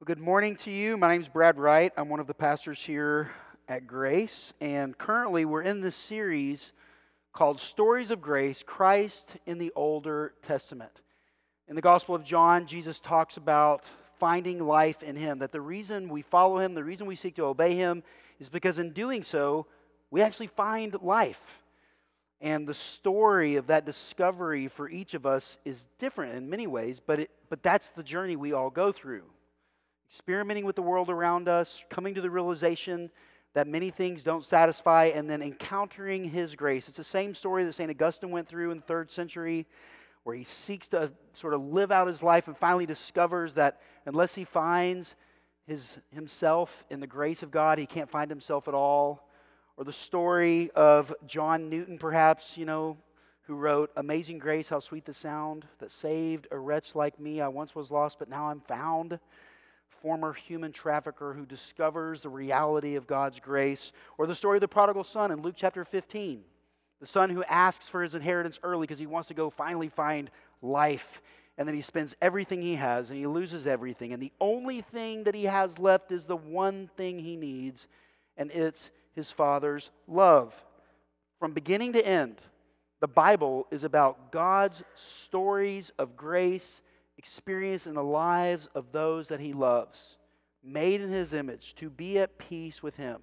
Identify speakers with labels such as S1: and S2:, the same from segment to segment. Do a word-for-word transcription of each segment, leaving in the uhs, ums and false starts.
S1: Good morning to you. My name's Brad Wright. I'm one of the pastors here at Grace, and currently we're in this series called Stories of Grace, Christ in the Older Testament. In the Gospel of John, Jesus talks about finding life in Him, that the reason we follow Him, the reason we seek to obey Him, is because in doing so, we actually find life. And the story of that discovery for each of us is different in many ways, but it, but that's the journey we all go through. Experimenting with the world around us, coming to the realization that many things don't satisfy, and then encountering His grace. It's the same story that Saint Augustine went through in the third century, where he seeks to sort of live out his life and finally discovers that unless he finds his himself in the grace of God, he can't find himself at all. Or the story of John Newton, perhaps, you know, who wrote, "Amazing grace, how sweet the sound that saved a wretch like me. I once was lost, but now I'm found." Former human trafficker who discovers the reality of God's grace. Or the story of the prodigal son in Luke chapter fifteen. The son who asks for his inheritance early because he wants to go finally find life. And then he spends everything he has and he loses everything. And the only thing that he has left is the one thing he needs, and it's his Father's love. From beginning to end, the Bible is about God's stories of grace experienced in the lives of those that He loves, made in His image, to be at peace with Him.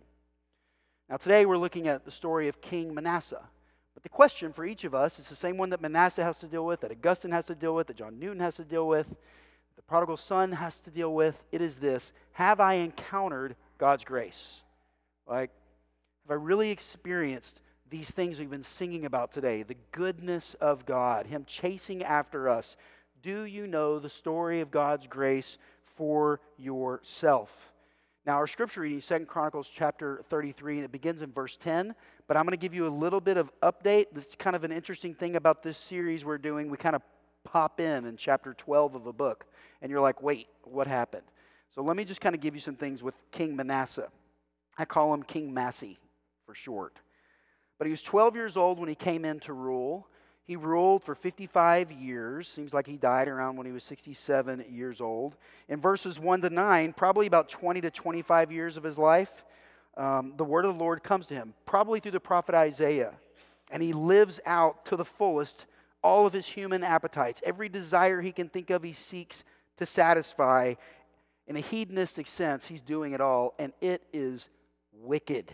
S1: Now today we're looking at the story of King Manasseh. But the question for each of us is the same one that Manasseh has to deal with, that Augustine has to deal with, that John Newton has to deal with, the prodigal son has to deal with. It is this: have I encountered God's grace? Like, have I really experienced these things we've been singing about today? The goodness of God, Him chasing after us. Do you know the story of God's grace for yourself? Now, our scripture reading is Second Chronicles chapter thirty-three, and it begins in verse ten. But I'm going to give you a little bit of update. This is kind of an interesting thing about this series we're doing. We kind of pop in in chapter twelve of a book, and you're like, wait, what happened? So let me just kind of give you some things with King Manasseh. I call him King Massey for short. But he was twelve years old when he came in to rule. He ruled for fifty-five years. Seems like he died around when he was sixty-seven years old. In verses one to nine, probably about twenty to twenty-five years of his life, um, the word of the Lord comes to him, probably through the prophet Isaiah. And he lives out to the fullest all of his human appetites. Every desire he can think of, he seeks to satisfy. In a hedonistic sense, he's doing it all, and it is wicked.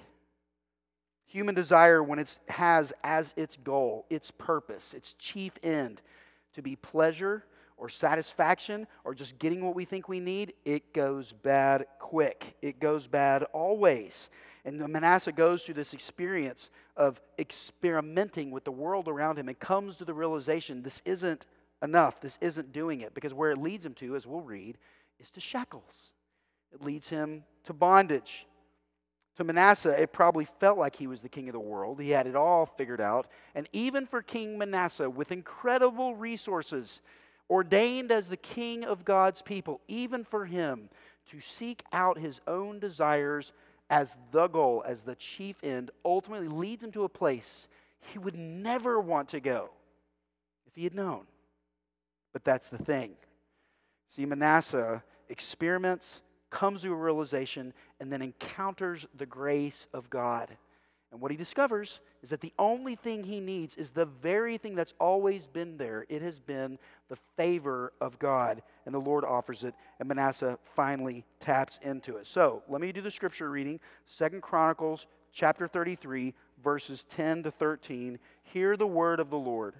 S1: Human desire, when it has as its goal, its purpose, its chief end, to be pleasure or satisfaction or just getting what we think we need, it goes bad quick. It goes bad always. And Manasseh goes through this experience of experimenting with the world around him and comes to the realization this isn't enough. This isn't doing it. Because where it leads him to, as we'll read, is to shackles. It leads him to bondage. To Manasseh, it probably felt like he was the king of the world. He had it all figured out. And even for King Manasseh, with incredible resources, ordained as the king of God's people, even for him to seek out his own desires as the goal, as the chief end, ultimately leads him to a place he would never want to go if he had known. But that's the thing. See, Manasseh experiments, comes to a realization, and then encounters the grace of God. And what he discovers is that the only thing he needs is the very thing that's always been there. It has been the favor of God, and the Lord offers it, and Manasseh finally taps into it. So, let me do the scripture reading. Second Chronicles chapter thirty-three, verses ten to thirteen. Hear the word of the Lord.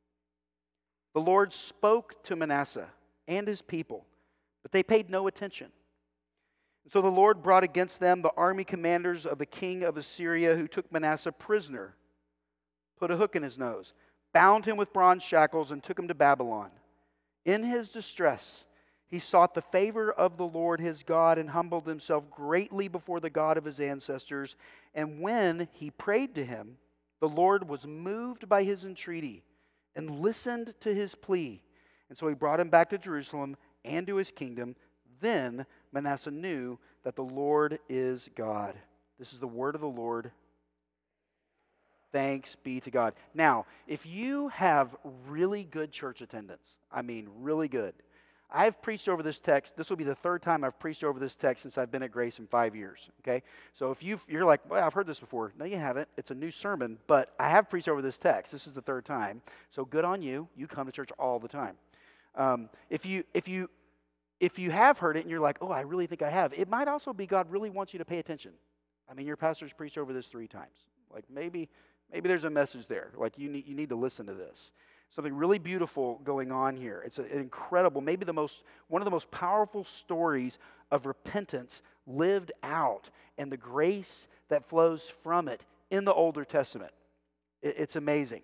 S1: The Lord spoke to Manasseh and his people, but they paid no attention. So the Lord brought against them the army commanders of the king of Assyria, who took Manasseh prisoner, put a hook in his nose, bound him with bronze shackles, and took him to Babylon. In his distress, he sought the favor of the Lord his God and humbled himself greatly before the God of his ancestors. And when he prayed to him, the Lord was moved by his entreaty and listened to his plea. And so he brought him back to Jerusalem and to his kingdom. Then Manasseh knew that the Lord is God. This is the word of the Lord. Thanks be to God. Now, if you have really good church attendance, I mean really good, I've preached over this text. This will be the third time I've preached over this text since I've been at Grace in five years, okay? So if you've, you're like, well, I've heard this before. No, you haven't. It's a new sermon, but I have preached over this text. This is the third time. So good on you. You come to church all the time. Um, if you if you if you have heard it and you're like, oh, I really think I have, it might also be God really wants you to pay attention. I mean, your pastor's preached over this three times. Like maybe maybe there's a message there. Like you need you need to listen to this. Something really beautiful going on here. It's an incredible, maybe the most one of the most powerful stories of repentance lived out and the grace that flows from it in the Older Testament. It, it's amazing.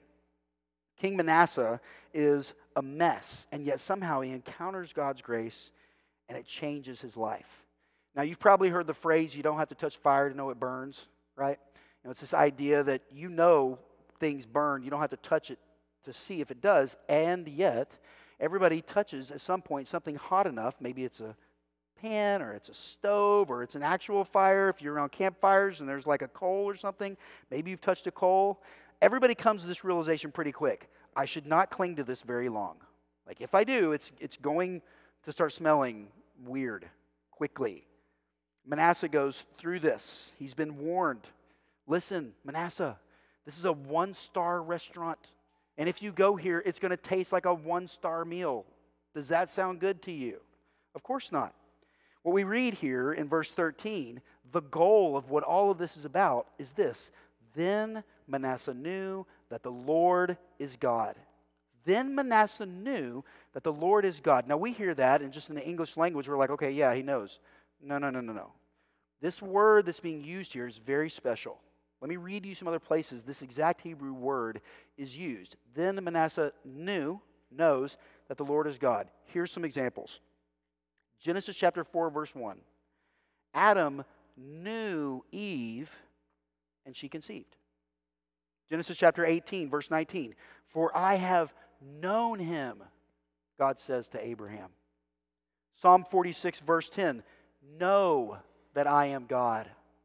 S1: King Manasseh is a mess, and yet somehow he encounters God's grace and it changes his life. Now, you've probably heard the phrase, you don't have to touch fire to know it burns, right? You know, it's this idea that you know things burn, you don't have to touch it to see if it does, and yet everybody touches at some point something hot enough. Maybe it's a pan or it's a stove or it's an actual fire. If you're around campfires and there's like a coal or something, maybe you've touched a coal. Everybody comes to this realization pretty quick. I should not cling to this very long. Like if I do, it's it's going to start smelling weird quickly. Manasseh goes through this. He's been warned. Listen, Manasseh, this is a one-star restaurant. And if you go here, it's going to taste like a one-star meal. Does that sound good to you? Of course not. What we read here in verse thirteen, the goal of what all of this is about is this. Then Manasseh knew that the Lord is God. Then Manasseh knew that the Lord is God. Now we hear that, and just in the English language, we're like, okay, yeah, he knows. No, no, no, no, no. This word that's being used here is very special. Let me read you some other places this exact Hebrew word is used. Then Manasseh knew, knows that the Lord is God. Here's some examples. Genesis chapter four, verse one. Adam knew Eve, and she conceived. Genesis chapter eighteen, verse nineteen. For I have known him, God says to Abraham. Psalm forty-six, verse ten. Know that I am God.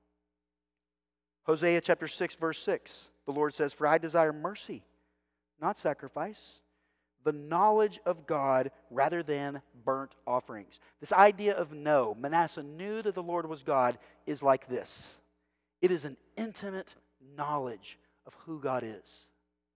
S1: Hosea chapter six, verse six. The Lord says, for I desire mercy, not sacrifice, the knowledge of God rather than burnt offerings. This idea of know, Manasseh knew that the Lord was God, is like this. It is an intimate knowledge of who God is.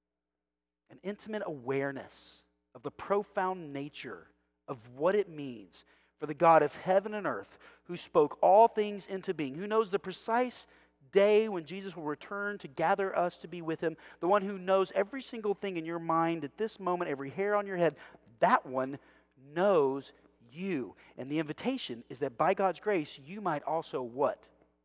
S1: An intimate awareness of the profound nature of what it means for the God of heaven and earth, who spoke all things into being, who knows the precise day when Jesus will return to gather us to be with him, the one who knows every single thing in your mind at this moment, every hair on your head, that one knows you. And the invitation is that by God's grace, you might also what?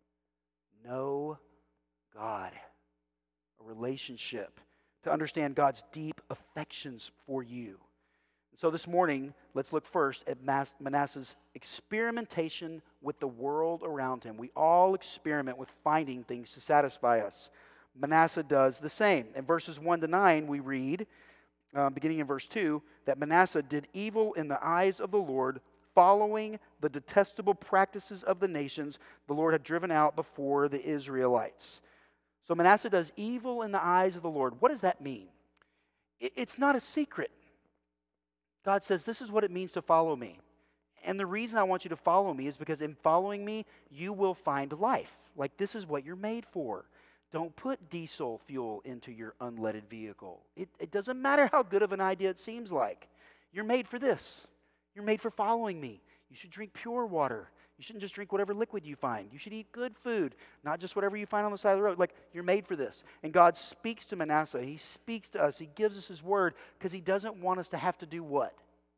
S1: Know God. A relationship to understand God's deep affections for you. So this morning, let's look first at Manasseh's experimentation with the world around him. We all experiment with finding things to satisfy us. Manasseh does the same. In verses one to nine, we read, uh, beginning in verse two, that Manasseh did evil in the eyes of the Lord, following the detestable practices of the nations the Lord had driven out before the Israelites. So Manasseh does evil in the eyes of the Lord. What does that mean? It's not a secret. God says, this is what it means to follow me. And the reason I want you to follow me is because in following me, you will find life. Like this is what you're made for. Don't put diesel fuel into your unleaded vehicle. It, it doesn't matter how good of an idea it seems like. You're made for this. You're made for following me. You should drink pure water. You shouldn't just drink whatever liquid you find. You should eat good food, not just whatever you find on the side of the road. Like, you're made for this. And God speaks to Manasseh. He speaks to us. He gives us his word because he doesn't want us to have to do what?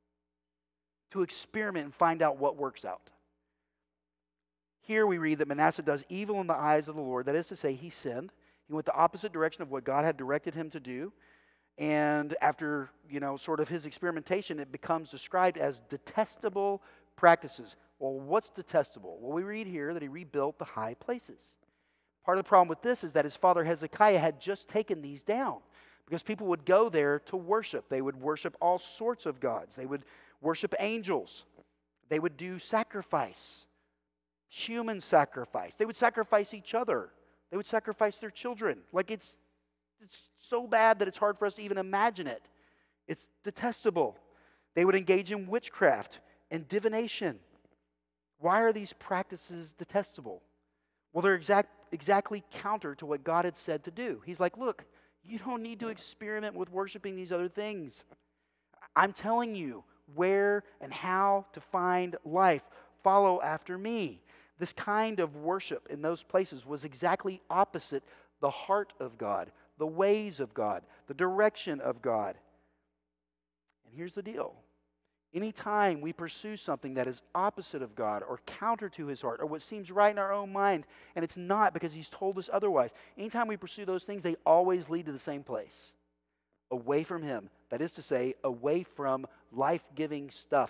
S1: To experiment and find out what works out. Here we read that Manasseh does evil in the eyes of the Lord. That is to say, he sinned. He went the opposite direction of what God had directed him to do. And after, you know, sort of his experimentation, it becomes described as detestable practices. Well, what's detestable? Well, we read here that he rebuilt the high places. Part of the problem with this is that his father Hezekiah had just taken these down because people would go there to worship. They would worship all sorts of gods. They would worship angels. They would do sacrifice, human sacrifice. They would sacrifice each other. They would sacrifice their children. Like it's, it's so bad that it's hard for us to even imagine it. It's detestable. They would engage in witchcraft and divination. Why are these practices detestable? Well, they're exact, exactly counter to what God had said to do. He's like, look, you don't need to experiment with worshiping these other things. I'm telling you where and how to find life. Follow after me. This kind of worship in those places was exactly opposite the heart of God, the ways of God, the direction of God. And here's the deal. Anytime we pursue something that is opposite of God or counter to His heart or what seems right in our own mind, and it's not because He's told us otherwise, anytime we pursue those things, they always lead to the same place. Away from Him. That is to say, away from life-giving stuff.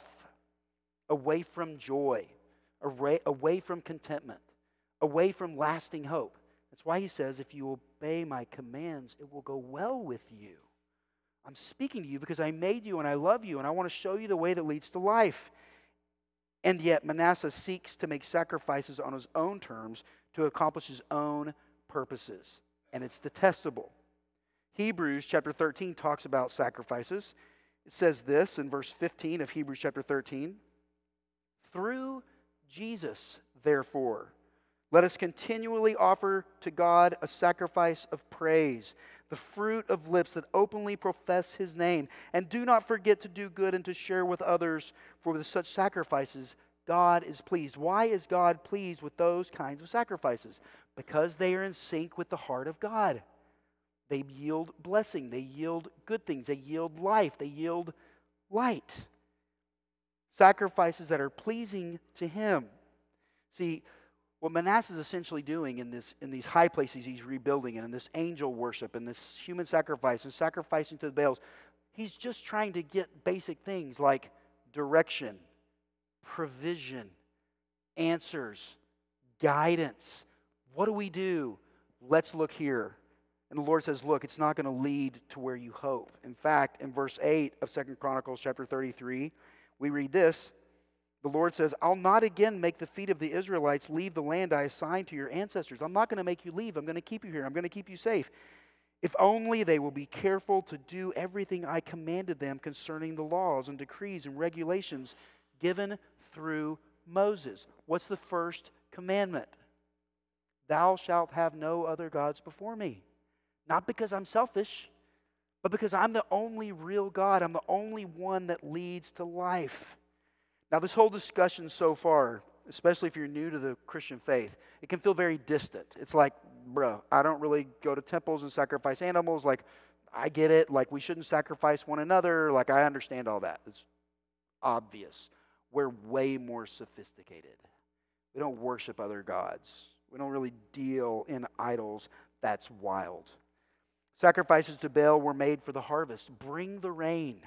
S1: Away from joy. Away, away from contentment. Away from lasting hope. That's why He says, if you obey my commands, it will go well with you. I'm speaking to you because I made you and I love you and I want to show you the way that leads to life. And yet Manasseh seeks to make sacrifices on his own terms to accomplish his own purposes. And it's detestable. Hebrews chapter thirteen talks about sacrifices. It says this in verse fifteen of Hebrews chapter thirteen. Through Jesus, therefore, let us continually offer to God a sacrifice of praise, the fruit of lips that openly profess His name. And do not forget to do good and to share with others, for with such sacrifices God is pleased. Why is God pleased with those kinds of sacrifices? Because they are in sync with the heart of God. They yield blessing, they yield good things, they yield life, they yield light. Sacrifices that are pleasing to Him. See, what Manasseh is essentially doing in this in these high places he's rebuilding and in this angel worship and this human sacrifice and sacrificing to the Baals, he's just trying to get basic things like direction, provision, answers, guidance. What do we do? Let's look here. And the Lord says, look, it's not going to lead to where you hope. In fact, in verse eight of Second Chronicles chapter thirty-three, we read this. The Lord says, I'll not again make the feet of the Israelites leave the land I assigned to your ancestors. I'm not going to make you leave. I'm going to keep you here. I'm going to keep you safe. If only they will be careful to do everything I commanded them concerning the laws and decrees and regulations given through Moses. What's the first commandment? Thou shalt have no other gods before me. Not because I'm selfish, but because I'm the only real God. I'm the only one that leads to life. Now, this whole discussion so far, especially if you're new to the Christian faith, it can feel very distant. It's like, bro, I don't really go to temples and sacrifice animals. Like, I get it. Like, we shouldn't sacrifice one another. Like, I understand all that. It's obvious. We're way more sophisticated. We don't worship other gods. We don't really deal in idols. That's wild. Sacrifices to Baal were made for the harvest. Bring the rain.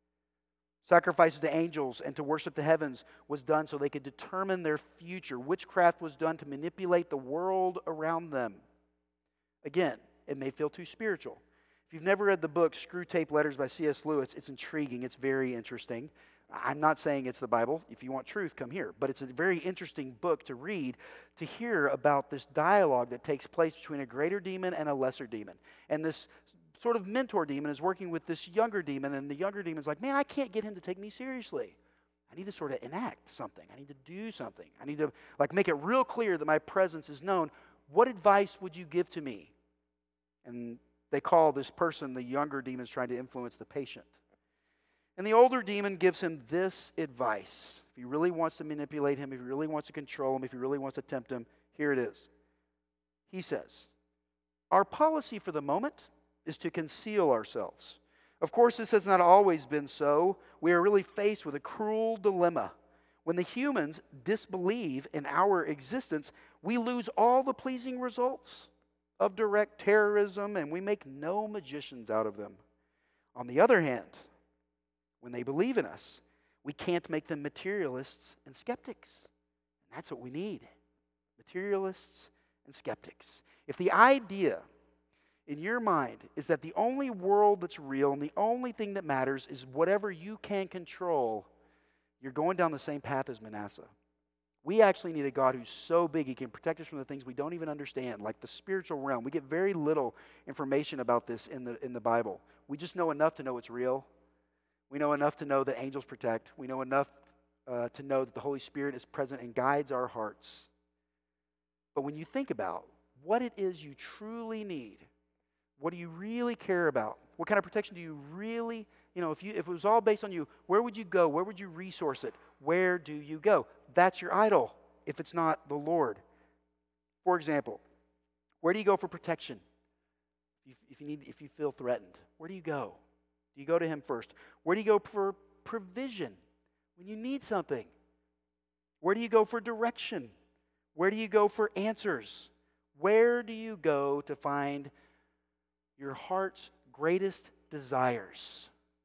S1: Sacrifices to angels and to worship the heavens was done so they could determine their future. Witchcraft was done to manipulate the world around them. Again, it may feel too spiritual. If you've never read the book Screw Tape Letters by C S Lewis, it's intriguing. It's very interesting. I'm not saying it's the Bible. If you want truth, come here. But it's a very interesting book to read, to hear about this dialogue that takes place between a greater demon and a lesser demon. And this sort of mentor demon is working with this younger demon, and the younger demon's like, man, I can't get him to take me seriously. I need to sort of enact something. I need to do something. I need to like make it real clear that my presence is known. What advice would you give to me? And they call this person, the younger demon's trying to influence the patient. And the older demon gives him this advice. If he really wants to manipulate him, if he really wants to control him, if he really wants to tempt him, here it is. He says, our policy for the moment is to conceal ourselves. Of course, this has not always been so. We are really faced with a cruel dilemma. When the humans disbelieve in our existence, we lose all the pleasing results of direct terrorism, and we make no magicians out of them. On the other hand, when they believe in us, we can't make them materialists and skeptics. And that's what we need. Materialists and skeptics. If the idea in your mind is that the only world that's real and the only thing that matters is whatever you can control, you're going down the same path as Manasseh. We actually need a God who's so big he can protect us from the things we don't even understand, like the spiritual realm. We get very little information about this in the in the Bible. We just know enough to know it's real. We know enough to know that angels protect. We know enough uh, to know that the Holy Spirit is present and guides our hearts. But when you think about what it is you truly need, what do you really care about? What kind of protection do you really, you know, if you if it was all based on you, where would you go? Where would you resource it? Where do you go? That's your idol if it's not the Lord. For example, where do you go for protection? If you, if you need, if you feel threatened, where do you go? Do you go to Him first? Where do you go for provision when you need something? Where do you go for direction? Where do you go for answers? Where do you go to find your heart's greatest desires?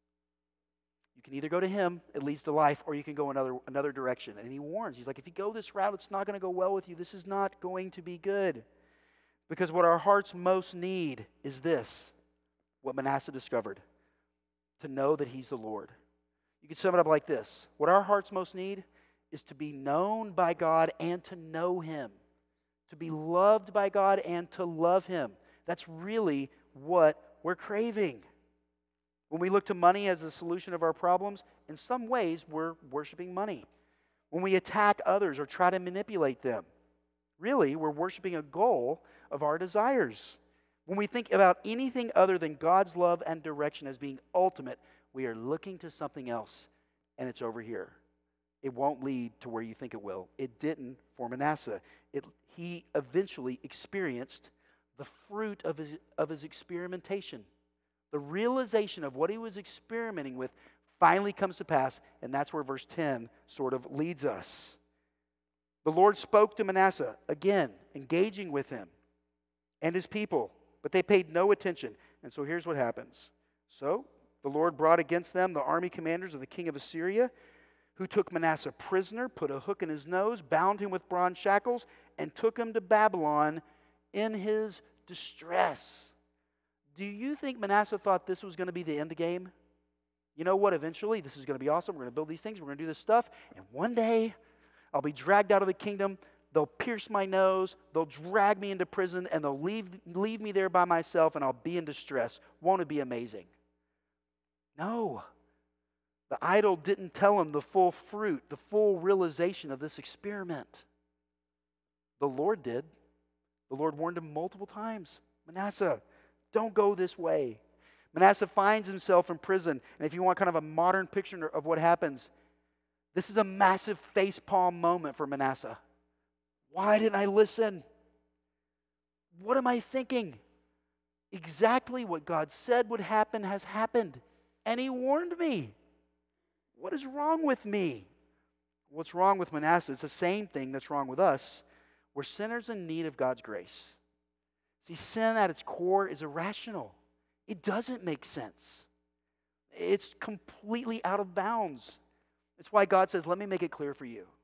S1: You can either go to Him, it leads to life, or you can go another another direction. And He warns. He's like, if you go this route, it's not going to go well with you. This is not going to be good. Because what our hearts most need is this, what Manasseh discovered, to know that He's the Lord. You can sum it up like this. What our hearts most need is to be known by God and to know Him. To be loved by God and to love Him. That's really what we're craving. When we look to money as the solution of our problems, in some ways we're worshiping money. When we attack others or try to manipulate them, really we're worshiping a goal of our desires. When we think about anything other than God's love and direction as being ultimate, we are looking to something else, and it's over here. It won't lead to where you think it will. It didn't for Manasseh. It, he eventually experienced the fruit of his, of his experimentation. The realization of what he was experimenting with finally comes to pass, and that's where verse ten sort of leads us. The Lord spoke to Manasseh, again, engaging with him and his people, but they paid no attention. And so here's what happens. So the Lord brought against them the army commanders of the king of Assyria, who took Manasseh prisoner, put a hook in his nose, bound him with bronze shackles, and took him to Babylon in his distress. Do you think Manasseh thought this was going to be the end game? You know what? Eventually, this is going to be awesome. We're going to build these things. We're going to do this stuff. And one day, I'll be dragged out of the kingdom. They'll pierce my nose. They'll drag me into prison. And they'll leave, leave me there by myself. And I'll be in distress. Won't it be amazing? No. The idol didn't tell him the full fruit, the full realization of this experiment. The Lord did. The Lord warned him multiple times. Manasseh, don't go this way. Manasseh finds himself in prison. And if you want kind of a modern picture of what happens, this is a massive facepalm moment for Manasseh. Why didn't I listen? What am I thinking? Exactly what God said would happen has happened. And He warned me. What is wrong with me? What's wrong with Manasseh? It's the same thing that's wrong with us. We're sinners in need of God's grace. See, sin at its core is irrational. It doesn't make sense. It's completely out of bounds. It's why God says, let me make it clear for you.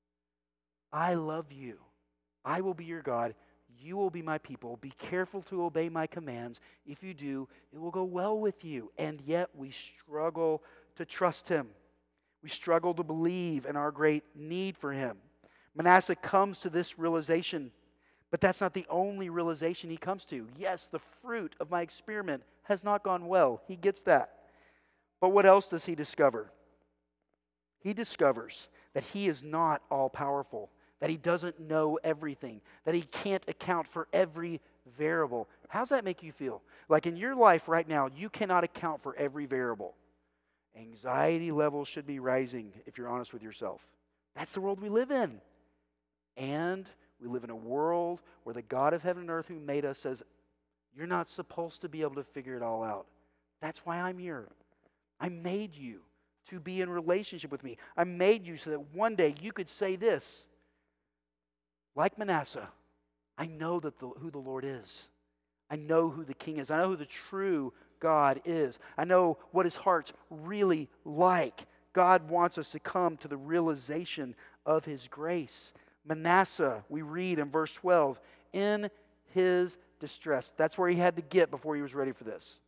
S1: I love you. I will be your God. You will be my people. Be careful to obey my commands. If you do, it will go well with you. And yet we struggle to trust Him. We struggle to believe in our great need for Him. Manasseh comes to this realization, but that's not the only realization he comes to. Yes, the fruit of my experiment has not gone well. He gets that. But what else does he discover? He discovers that he is not all-powerful, that he doesn't know everything, that he can't account for every variable. How's that make you feel? Like in your life right now, you cannot account for every variable. Anxiety levels should be rising if you're honest with yourself. That's the world we live in. And we live in a world where the God of heaven and earth who made us says, you're not supposed to be able to figure it all out. That's why I'm here. I made you to be in relationship with me. I made you so that one day you could say this, like Manasseh, I know that the, who the Lord is. I know who the King is. I know who the true God is. I know what His heart's really like. God wants us to come to the realization of His grace. Manasseh, we read in verse twelve, in his distress. That's where he had to get before he was ready for this.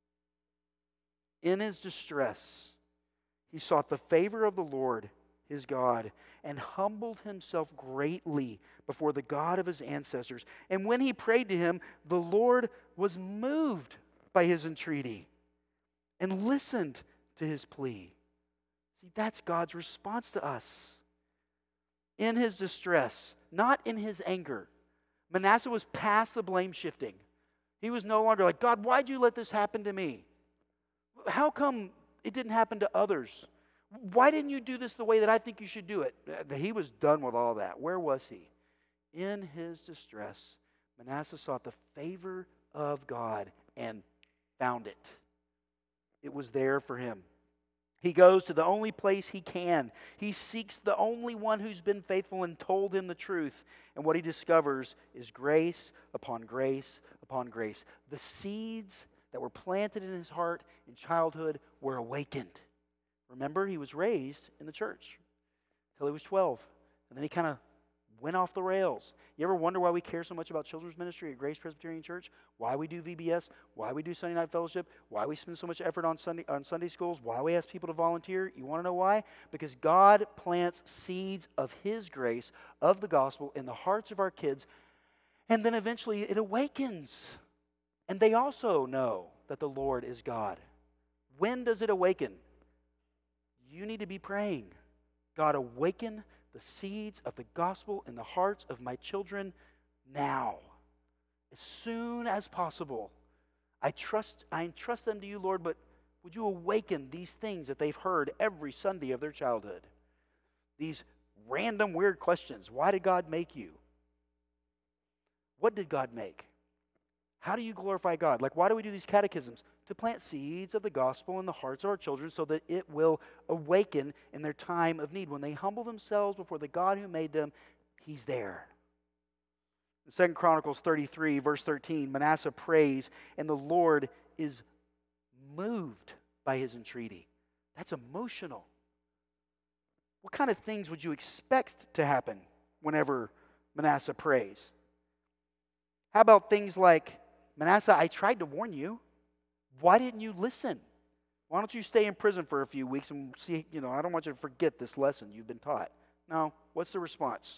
S1: In his distress, he sought the favor of the Lord, his God, and humbled himself greatly before the God of his ancestors. And when he prayed to Him, the Lord was moved by his entreaty and listened to his plea. See, that's God's response to us. In his distress, not in his anger. Manasseh was past the blame shifting. He was no longer like, God, why'd you let this happen to me? How come it didn't happen to others? Why didn't you do this the way that I think you should do it? He was done with all that. Where was he? In his distress, Manasseh sought the favor of God and found it. It was there for him. He goes to the only place he can. He seeks the only one who's been faithful and told him the truth. And what he discovers is grace upon grace upon grace. The seeds that were planted in his heart in childhood were awakened. Remember, he was raised in the church until he was twelve. And then he kind of went off the rails. You ever wonder why we care so much about children's ministry at Grace Presbyterian Church? Why we do V B S? Why we do Sunday Night Fellowship? Why we spend so much effort on Sunday on Sunday schools? Why we ask people to volunteer? You want to know why? Because God plants seeds of His grace, of the gospel, in the hearts of our kids, and then eventually it awakens. And they also know that the Lord is God. When does it awaken? You need to be praying. God, awaken the seeds of the gospel in the hearts of my children now, as soon as possible. I trust, I entrust them to you, Lord, but would you awaken these things that they've heard every Sunday of their childhood? These random weird questions. Why did God make you? What did God make? How do you glorify God? Like, why do we do these catechisms? To plant seeds of the gospel in the hearts of our children so that it will awaken in their time of need. When they humble themselves before the God who made them, He's there. In Second Chronicles thirty-three, verse thirteen, Manasseh prays, and the Lord is moved by his entreaty. That's emotional. What kind of things would you expect to happen whenever Manasseh prays? How about things like, Manasseh, I tried to warn you. Why didn't you listen? Why don't you stay in prison for a few weeks and see, you know, I don't want you to forget this lesson you've been taught. No, what's the response?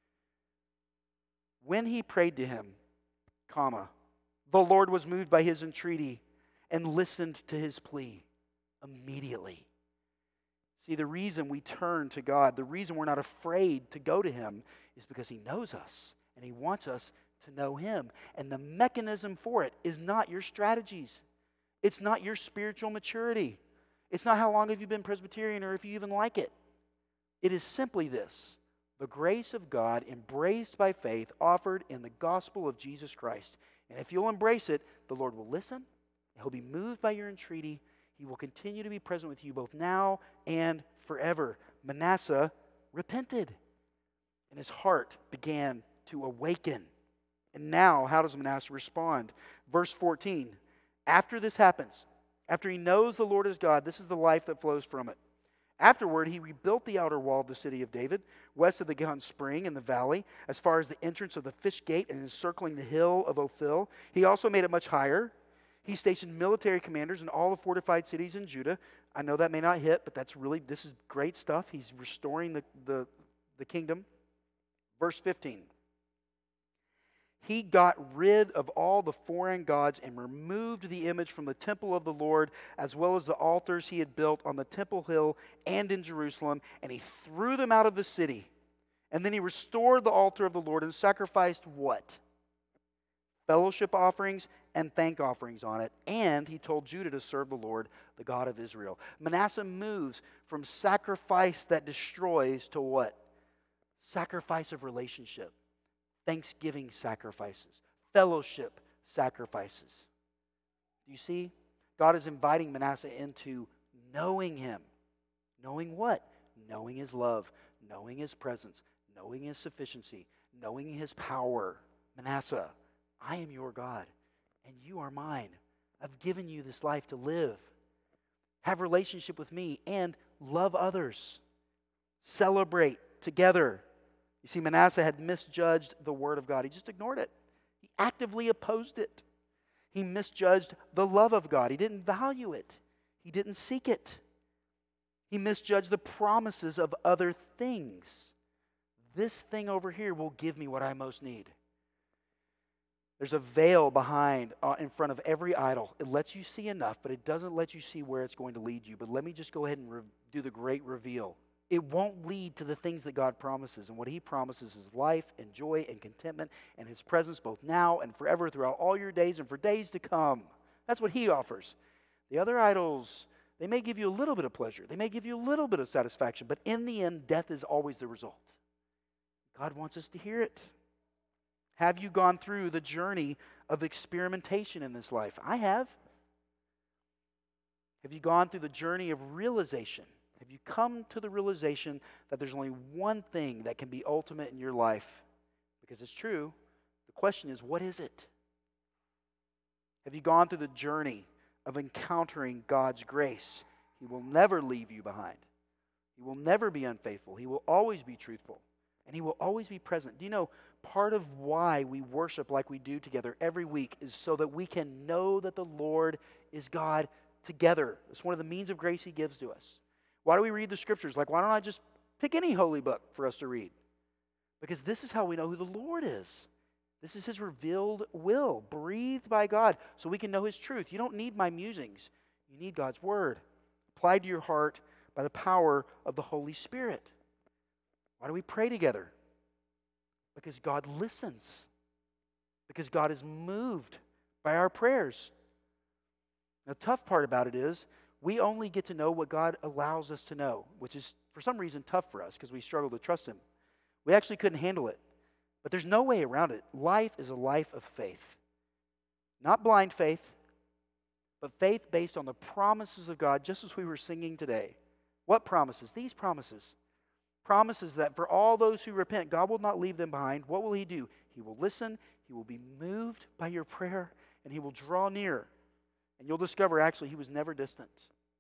S1: When he prayed to him, comma, the Lord was moved by his entreaty and listened to his plea immediately. See, the reason we turn to God, the reason we're not afraid to go to Him is because He knows us and He wants us to know Him. And the mechanism for it is not your strategies. It's not your spiritual maturity. It's not how long have you been Presbyterian or if you even like it. It is simply this: the grace of God embraced by faith, offered in the gospel of Jesus Christ. And if you'll embrace it, the Lord will listen. He'll be moved by your entreaty. He will continue to be present with you both now and forever. Manasseh repented, and his heart began to awaken. And now, how does Manasseh respond? Verse fourteen, after this happens, after he knows the Lord is God, this is the life that flows from it. Afterward, he rebuilt the outer wall of the city of David, west of the Gihon Spring in the valley, as far as the entrance of the fish gate and encircling the hill of Ophel. He also made it much higher. He stationed military commanders in all the fortified cities in Judah. I know that may not hit, but that's really, this is great stuff. He's restoring the, the, the kingdom. Verse fifteen. He got rid of all the foreign gods and removed the image from the temple of the Lord, as well as the altars he had built on the temple hill and in Jerusalem, and he threw them out of the city. And then he restored the altar of the Lord and sacrificed what? Fellowship offerings and thank offerings on it. And he told Judah to serve the Lord, the God of Israel. Manasseh moves from sacrifice that destroys to what? Sacrifice of relationship. Thanksgiving sacrifices, fellowship sacrifices. Do you see? God is inviting Manasseh into knowing Him. Knowing what? Knowing His love, knowing His presence, knowing His sufficiency, knowing His power. Manasseh, I am your God, and you are mine. I've given you this life to live. Have relationship with me and love others. Celebrate together. You see, Manasseh had misjudged the word of God. He just ignored it. He actively opposed it. He misjudged the love of God. He didn't value it. He didn't seek it. He misjudged the promises of other things. This thing over here will give me what I most need. There's a veil behind, uh, in front of every idol. It lets you see enough, but it doesn't let you see where it's going to lead you. But let me just go ahead and re- do the great reveal. It won't lead to the things that God promises. And what he promises is life and joy and contentment and his presence both now and forever throughout all your days and for days to come. That's what he offers. The other idols, they may give you a little bit of pleasure. They may give you a little bit of satisfaction. But in the end, death is always the result. God wants us to hear it. Have you gone through the journey of experimentation in this life? I have. Have you gone through the journey of realization? Have you come to the realization that there's only one thing that can be ultimate in your life? Because it's true. The question is, what is it? Have you gone through the journey of encountering God's grace? He will never leave you behind. He will never be unfaithful. He will always be truthful. And he will always be present. Do you know, part of why we worship like we do together every week is so that we can know that the Lord is God together. It's one of the means of grace he gives to us. Why do we read the scriptures? Like, why don't I just pick any holy book for us to read? Because this is how we know who the Lord is. This is his revealed will, breathed by God, so we can know his truth. You don't need my musings. You need God's word, applied to your heart by the power of the Holy Spirit. Why do we pray together? Because God listens. Because God is moved by our prayers. The tough part about it is we only get to know what God allows us to know, which is for some reason tough for us because we struggle to trust him. We actually couldn't handle it. But there's no way around it. Life is a life of faith. Not blind faith, but faith based on the promises of God, just as we were singing today. What promises? These promises. Promises that for all those who repent, God will not leave them behind. What will he do? He will listen, he will be moved by your prayer, and he will draw near. And you'll discover actually he was never distant.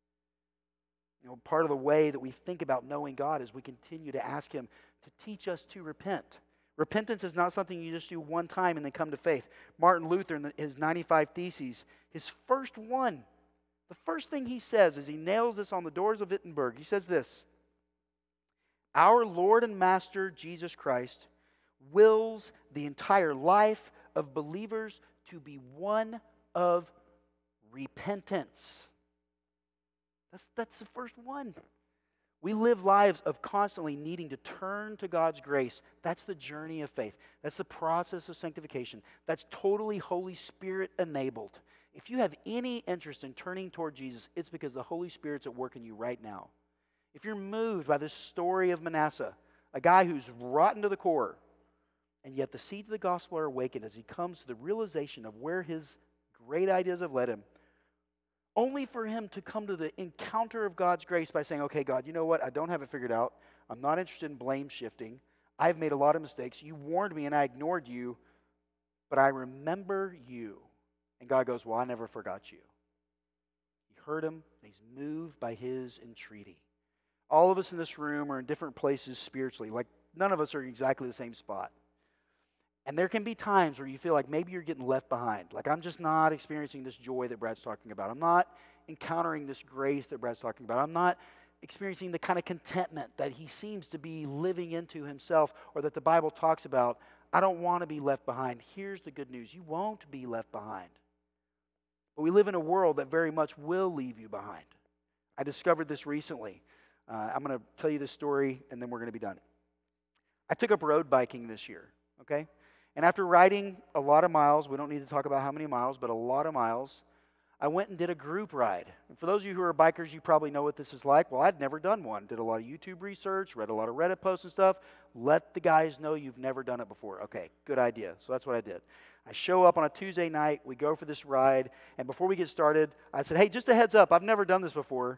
S1: You know, part of the way that we think about knowing God is we continue to ask him to teach us to repent. Repentance is not something you just do one time and then come to faith. Martin Luther, in his ninety-five Theses, his first one, the first thing he says as he nails this on the doors of Wittenberg, he says this: our Lord and Master Jesus Christ wills the entire life of believers to be one of repentance. That's, that's the first one. We live lives of constantly needing to turn to God's grace. That's the journey of faith. That's the process of sanctification. That's totally Holy Spirit enabled. If you have any interest in turning toward Jesus, it's because the Holy Spirit's at work in you right now. If you're moved by this story of Manasseh, a guy who's rotten to the core, and yet the seeds of the gospel are awakened as he comes to the realization of where his great ideas have led him, only for him to come to the encounter of God's grace by saying, okay, God, you know what? I don't have it figured out. I'm not interested in blame shifting. I've made a lot of mistakes. You warned me and I ignored you, but I remember you. And God goes, well, I never forgot you. He heard him, and he's moved by his entreaty. All of us in this room are in different places spiritually. Like, none of us are in exactly the same spot. And there can be times where you feel like maybe you're getting left behind. Like, I'm just not experiencing this joy that Brad's talking about. I'm not encountering this grace that Brad's talking about. I'm not experiencing the kind of contentment that he seems to be living into himself or that the Bible talks about. I don't want to be left behind. Here's the good news. You won't be left behind. But we live in a world that very much will leave you behind. I discovered this recently. Uh, I'm going to tell you this story, and then we're going to be done. I took up road biking this year, okay? And after riding a lot of miles, we don't need to talk about how many miles, but a lot of miles, I went and did a group ride. And for those of you who are bikers, you probably know what this is like. Well, I'd never done one. Did a lot of YouTube research, read a lot of Reddit posts and stuff. Let the guys know you've never done it before. Okay, good idea. So that's what I did. I show up on a Tuesday night. We go for this ride. And before we get started, I said, hey, just a heads up. I've never done this before.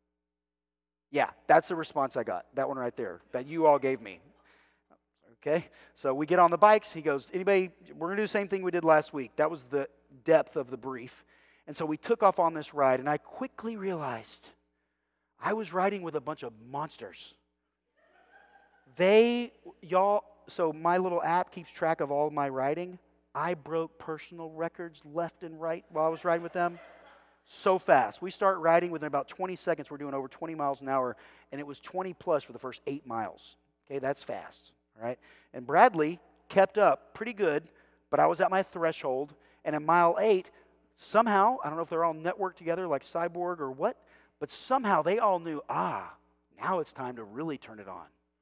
S1: Yeah, that's the response I got. That one right there, that you all gave me. Okay, so we get on the bikes. He goes, anybody, we're going to do the same thing we did last week. That was the depth of the brief. And so we took off on this ride, and I quickly realized I was riding with a bunch of monsters. They, y'all, so my little app keeps track of all my riding. I broke personal records left and right while I was riding with them. So fast. We start riding within about twenty seconds. We're doing over twenty miles an hour, and it was twenty plus for the first eight miles. Okay, that's fast, all right? And Bradley kept up pretty good, but I was at my threshold, and in mile eight, somehow, I don't know if they're all networked together like Cyborg or what, but somehow they all knew, ah, now it's time to really turn it on.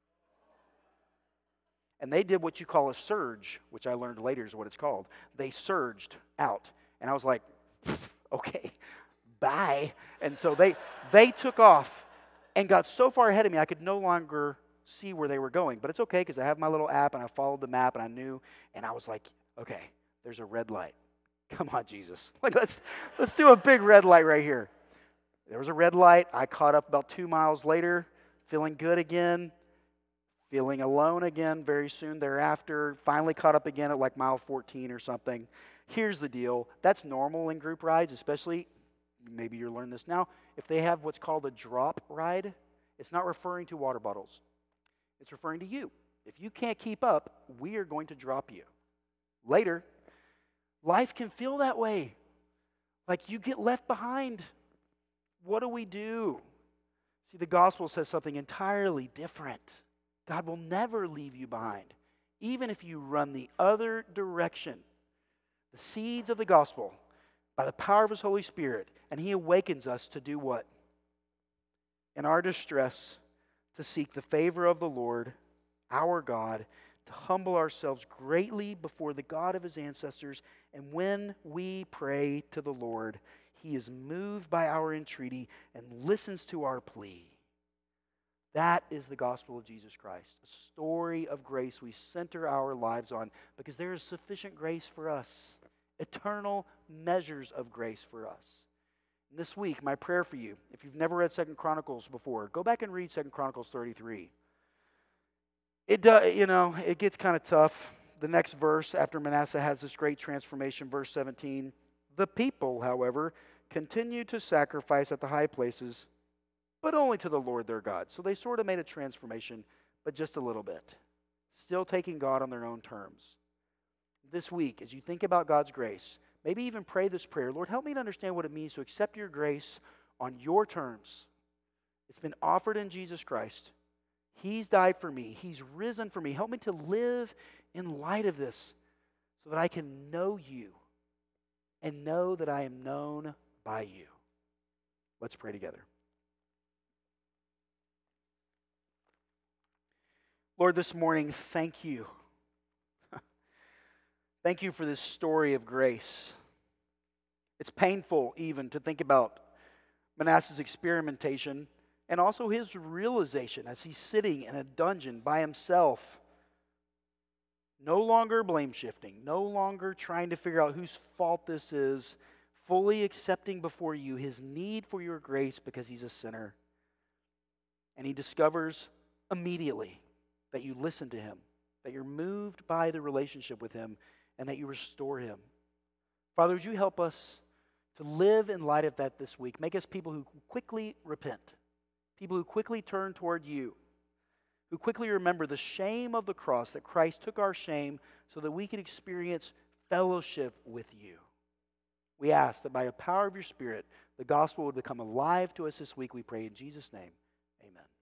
S1: And they did what you call a surge, which I learned later is what it's called. They surged out. And I was like, okay, bye. And so they they took off and got so far ahead of me, I could no longer see where they were going. But it's okay because I have my little app and I followed the map and I knew. And I was like, okay, there's a red light. Come on, Jesus. Like, let's let's do a big red light right here. There was a red light. I caught up about two miles later, feeling good again, feeling alone again very soon thereafter. Finally caught up again at like mile fourteen or something. Here's the deal. That's normal in group rides, especially, maybe you're learning this now, if they have what's called a drop ride, it's not referring to water bottles. It's referring to you. If you can't keep up, we are going to drop you. Later, life can feel that way. Like you get left behind. What do we do? See, the gospel says something entirely different. God will never leave you behind, even if you run the other direction. The seeds of the gospel, by the power of His Holy Spirit, and He awakens us to do what? In our distress, to seek the favor of the Lord, our God, to humble ourselves greatly before the God of His ancestors. And when we pray to the Lord, He is moved by our entreaty and listens to our plea. That is the gospel of Jesus Christ, a story of grace we center our lives on because there is sufficient grace for us, eternal measures of grace for us. And this week, my prayer for you, if you've never read Second Chronicles before, go back and read Second Chronicles thirty-three. It does, you know, it gets kind of tough. The next verse after Manasseh has this great transformation, verse seventeen. The people, however, continued to sacrifice at the high places, but only to the Lord their God. So they sort of made a transformation, but just a little bit. Still taking God on their own terms. This week, as you think about God's grace, maybe even pray this prayer. Lord, help me to understand what it means to accept your grace on your terms. It's been offered in Jesus Christ. He's died for me. He's risen for me. Help me to live in light of this so that I can know you and know that I am known by you. Let's pray together. Lord, this morning, thank you. Thank you for this story of grace. It's painful even to think about Manasseh's experimentation and also his realization as he's sitting in a dungeon by himself, no longer blame shifting, no longer trying to figure out whose fault this is, fully accepting before you his need for your grace because he's a sinner. And he discovers immediately that you listen to him, that you're moved by the relationship with him, and that you restore him. Father, would you help us to live in light of that this week? Make us people who quickly repent, people who quickly turn toward you, who quickly remember the shame of the cross, that Christ took our shame so that we could experience fellowship with you. We ask that by the power of your Spirit, the gospel would become alive to us this week, we pray in Jesus' name. Amen.